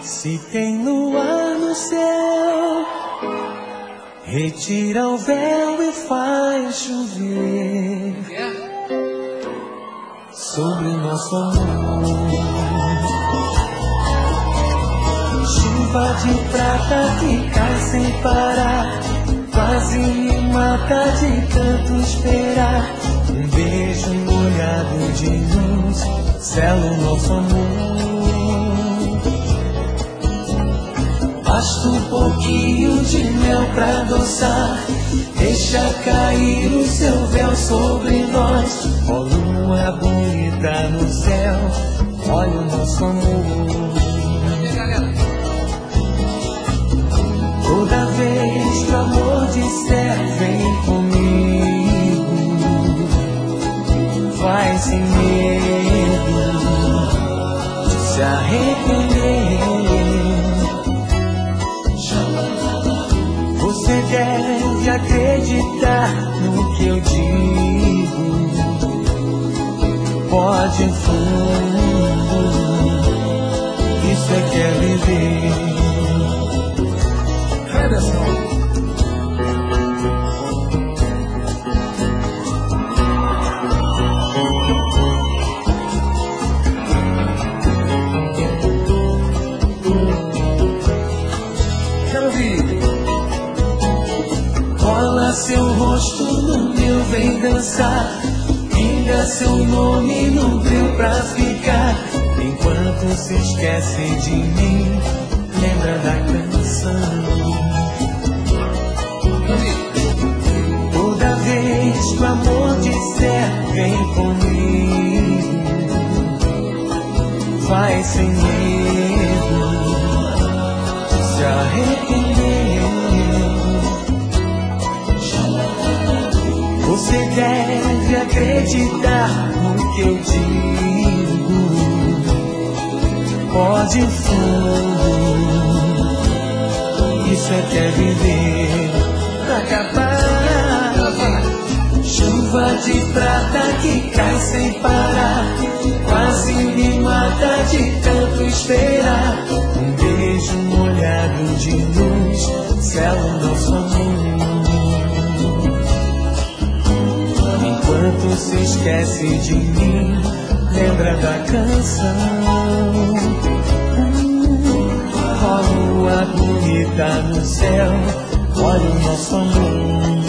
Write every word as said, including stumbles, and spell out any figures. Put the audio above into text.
Se tem lua no céu, retira o véu e faz chover sobre nosso amor. Chuva de prata que cai sem parar, quase me mata de tanto esperar. Um beijo molhado de luz sela o nosso amor. Basta um pouquinho de mel pra adoçar, deixa cair o seu véu sobre nós. Ó lua bonita no céu, olha o nosso amor. Toda vez que o amor disser vem comigo, vai sem medo de se arrepender. Você deve acreditar no que eu digo, pode ir fundo, isso é que é viver. Cola seu rosto no meu, vem dançar, pinga seu nome no breu pra ficar. Enquanto se esquece de mim, lembra da canção. Toda vez que o amor disser vem comigo, vai sem medo de se arrepender. Você deve acreditar no que eu digo, pode ir fundo, isso é que é viver. Pra acabar, chuva de prata que cai sem parar, quase me mata de tanto esperar. Um beijo molhado de luz sela o nosso amor. Enquanto se esquece de mim, lembra da canção. Ó lua bonita no céu, olha o nosso amor.